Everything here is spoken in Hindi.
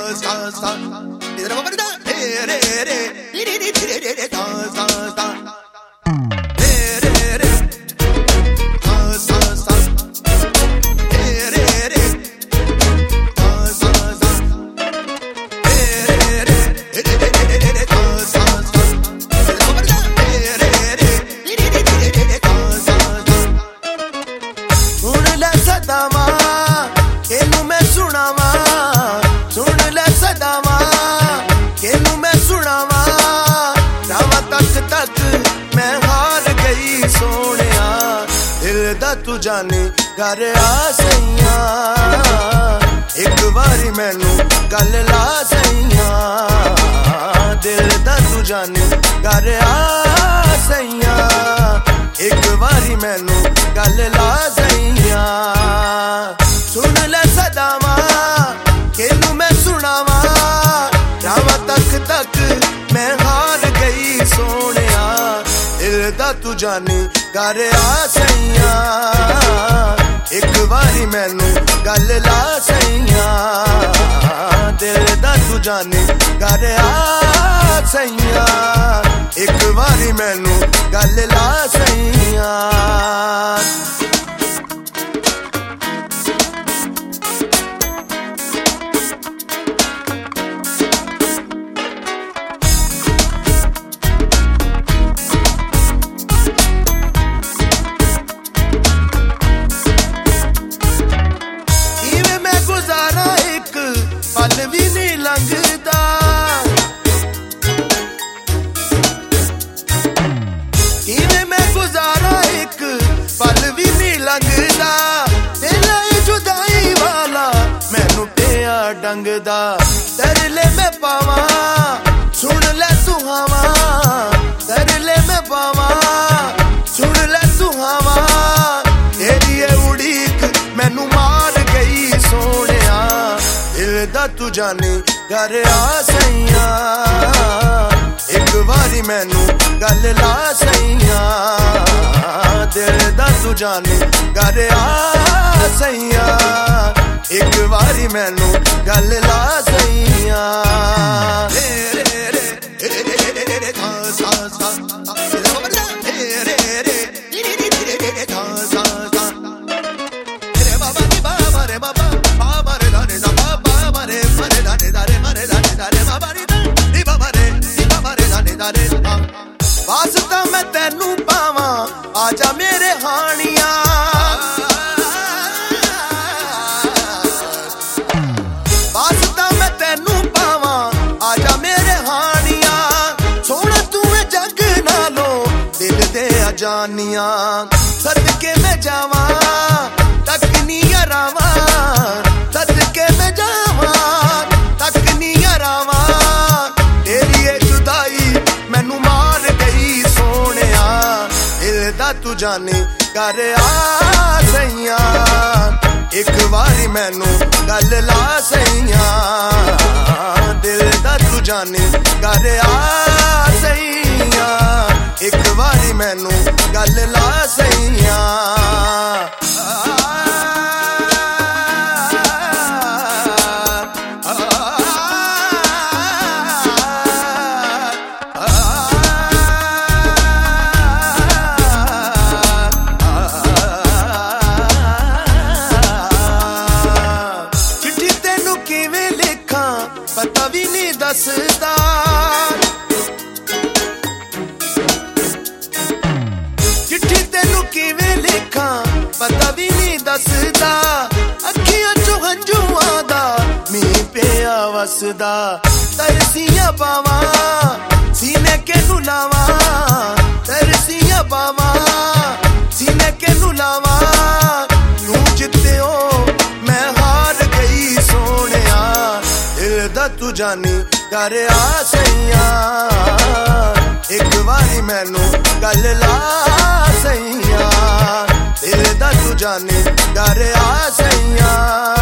तू जाने घर आ सैया एक बारी मैनू गल ला सैया दिल दा तू जाने घर आ सैया एक बारी मैनू गल ला सैया सुन ले सदावा केनू मैं सुनावा रावा तक तक मैं हार गई सोनिया दिल दा तू जाने घर आ सैया एक बारी मैनू गल ला सैया दिल दा तू जाने घर आ सैया एक बारी मैनू गल ला सैया पल भी नहीं लंघदा किवें मैं गुजारा एक पल भी नहीं लंघदा तेरा जुदाई वाला मैनू पिया डंगदा तरले मैं पावा सुन ले सुहावा तरले मैं पावा सुन ले सुहावा तेरी उड़ीक मैनू मार गई सोनिया दिल दा तू जाने घर आ सैया एक बारी मैनू गल ला सैया दिल दा तू जाने घर आ सैया एक बारी मैनू गल ला सैया वास्ता मैं तेनू पावा आजा मेरे हानिया वास्ता मैं तेनू पावा आजा मेरे हानिया सोना तू जग नालो दिल दे अजानिया सदके में जावा तक नहीं रावा सदके में जावा तक नहीं रावा तेरी जुदाई मैनू मार गई सोनिया दिल दा तू जाने घर आ सैया एक बारी मैनू गल ला सैया दिल दा तू जाने घर आ सैया एक बारी मैनू गल ला सैया पता भी नहीं दसदा चिट्ठी तेनू किवें लिखा पता भी नहीं दसदा अखियां चों हंझुआं दा मीं पिया वसदा तरसियां पावा सीने केनू लावा तरसियां पावा सीने केनू लावा तू जित्तियो मैं हार गई सोनिया दिल दा तू जाने घर आ सैया एक बारी मैनू गल ला सैया दिल दा तू जाने घर आ सैया